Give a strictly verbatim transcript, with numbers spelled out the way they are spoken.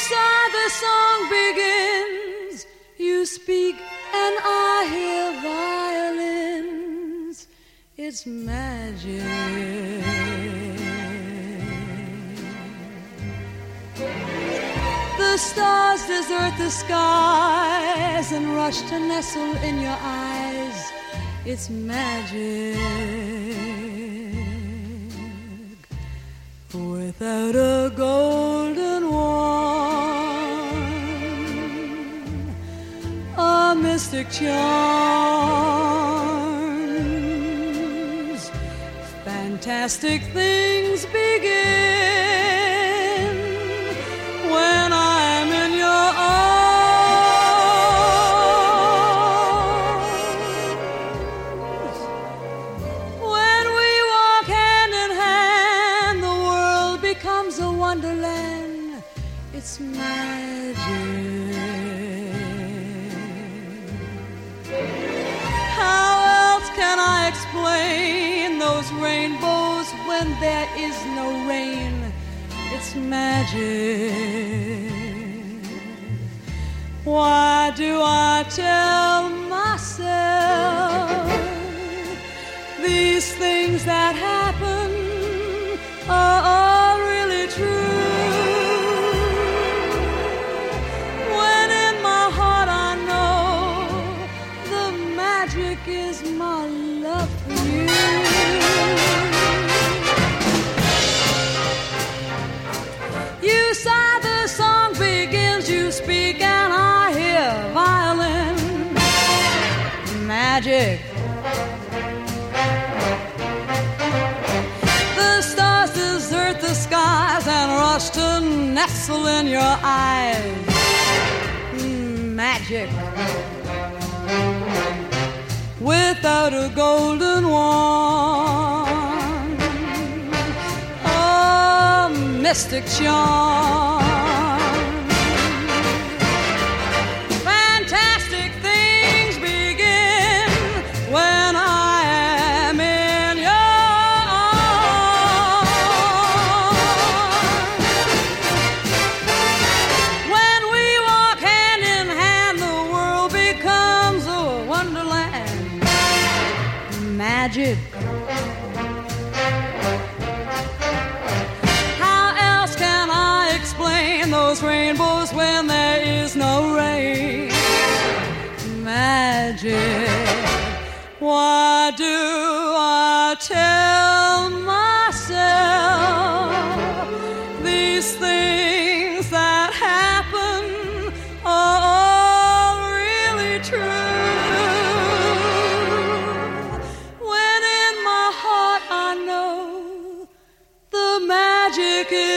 sigh, the song begins. You speak and I hear violins. It's magic. The stars desert the skies and rush to nestle in your eyes. It's magic. Without a golden wand, a mystic charms, fantastic things begin when I'm in your arms. When we walk hand in hand, the world becomes a wonderland. It's magic. How else can I explain those rainbows when there is no rain? It's magic. Why do I tell myself these things that happen are all really true? When in my heart I know the magic is my love for you. You sigh, the song begins. You speak and I hear violin. Magic. The stars desert the skies and rush to nestle in your eyes. Magic. Without a golden wand, a mystic charm, fantastic things begin when I am in your arms. When we walk hand in hand, the world becomes a wonderland. Magic. How else can I explain those rainbows when there is no rain? Magic. Why do I tell myself these things that happen are all really true? When in my heart I know the magic is